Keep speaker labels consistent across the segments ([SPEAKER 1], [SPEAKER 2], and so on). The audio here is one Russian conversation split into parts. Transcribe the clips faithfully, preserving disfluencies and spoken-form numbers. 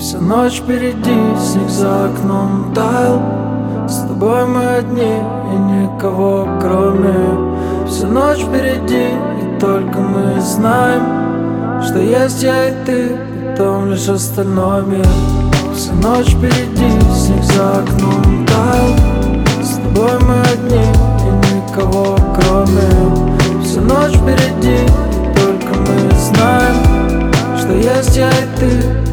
[SPEAKER 1] Вся ночь впереди, снег за окном таял. С тобой мы одни и никого кроме. Вся ночь впереди, и только мы знаем, что есть я и ты, потом лишь остальной мир. Вся ночь впереди, снег за окном таял. С тобой мы одни и никого кроме. Вся ночь впереди, и только мы знаем, что есть я и ты.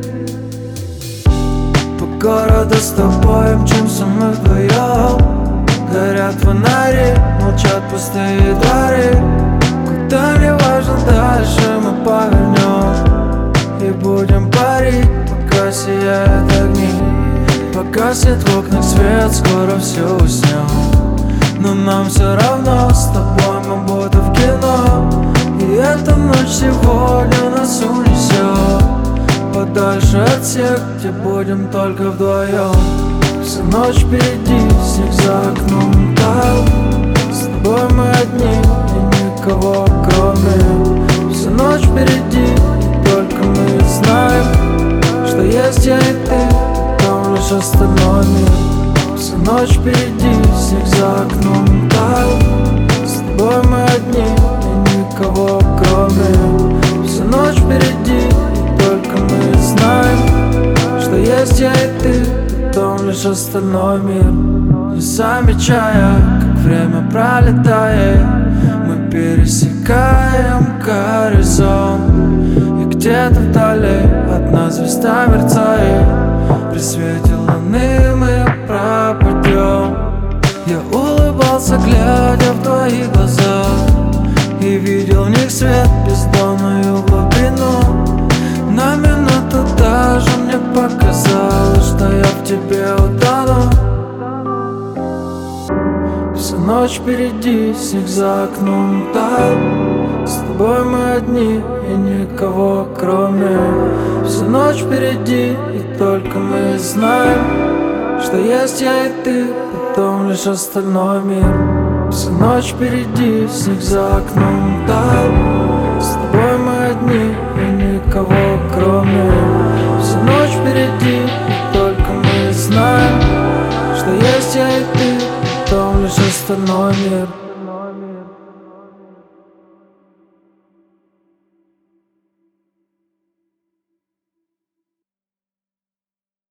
[SPEAKER 1] По городу с тобой мчимся мы вдвоем. Горят фонари, молчат пустые дворы. Куда не важно дальше мы повернем и будем парить, пока сияют огни. Погаснет в окнах свет, скоро все уснем. Но нам все равно, с тобой мы будто в кино. И эта ночь сегодня нас унесет подальше от всех, где будем только вдвоем. Вся ночь впереди, снег за окном таял. С тобой мы одни и никого кроме. Вся ночь впереди, и только мы знаем, что есть я и ты, там лишь остальной мир. Вся ночь впереди, снег за окном таял. С тобой мы одни и никого кроме. Вся ночь впереди, и только мы знаем, что есть я и ты, потом лишь остальной мир. Не замечая, как время пролетает, мы пересекаем горизонт. И где-то вдали одна звезда мерцает. При свете луны мы пропадем. Я улыбался, глядя в твои глаза, и видел в них свет, бездонную глубину. На минуту даже мне показалось, что я в тебе утону. Вся ночь впереди, снег за окном таял. С тобой мы одни и никого кроме. Вся ночь впереди, и только мы знаем, что есть я и ты, потом лишь остальной мир. Вся ночь впереди, снег за окном таял. С тобой мы одни и никого кроме. Вся ночь впереди, и только мы знаем, что есть я и ты, потом лишь остальной мир.